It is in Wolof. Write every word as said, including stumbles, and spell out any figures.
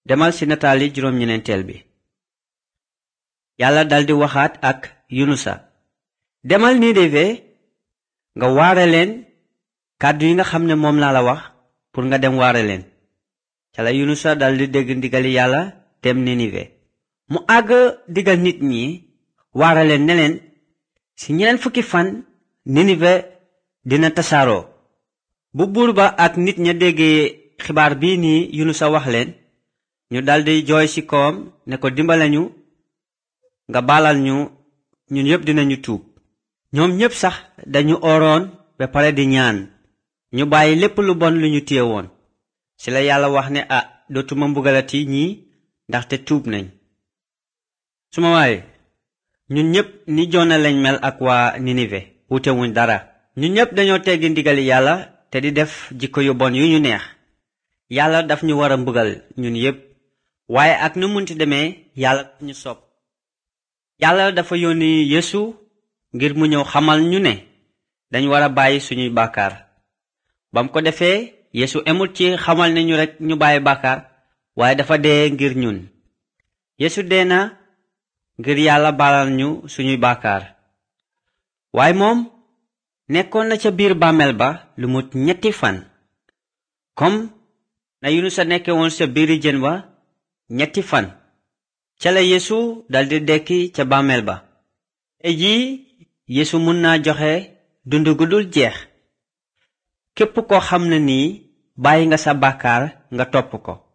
demal ci nataali juróom ñeneenteel bi. yàlla daldi waxaat ak yunusa, demal Ninive nga waare leen kàddu yi nga xam ne moom laa la wax pour nga dem waare leen. ca la yunusa daldi dégg ndigali yàlla dem Ninive. mu àgg digal nit ñi waare leen ne leen ci ñeneen fukki fan Ninive dina tasaaroo. bu buur ba ak nit ña déggee xibaar bii nii yunusa wax leen, ñu daldi jooy ci kawam ne ko dimbale ñu nga baalal ñu, ñun yépp dinañu tuub. ñoom ñépp sax dañu oroon ba pare di ñaan ñu bàyyi lépp lu bon lu ñu téye woon. ci la yàlla wax ne ah dootuma mbugalati ñii ndaxte tuub nañ. suma waay ñun ñépp ni Jona lañ mel ak waa Ninive wutewuñ dara. ñun ñépp dañoo teggi ndigali yàlla te di def jikko yu bon yu ñu neex. yàlla daf ñu war a mbugal ñun yépp, waaye ak nu munti demee yàlla daf ñu sopp. yàlla dafa yónni Yeesu ngir mu ñëw xamal ñu ne dañ war a bàyyi suñuy bàkkaar. bam ko defee Yeesu emul ci xamal ne ñu rekk ñu bàyyi bàkkaar, waaye dafa dee ngir ñun. Yeesu dee na ngir yàlla baalal ñu suñuy bàkkaar. waaye moom nekkoon na ca biir bàmmeel ba lu mut ñetti fan, comme na Yunusa nekke woon ca biiri jën ba ñetti fan. ca la Yeesu daldi dekki ca bàmmeel ba. tey jii Yeesu mun naa joxe dund gu dul jeex. képp ko xam ne nii bàyyi nga sa bàkkaar nga topp ko.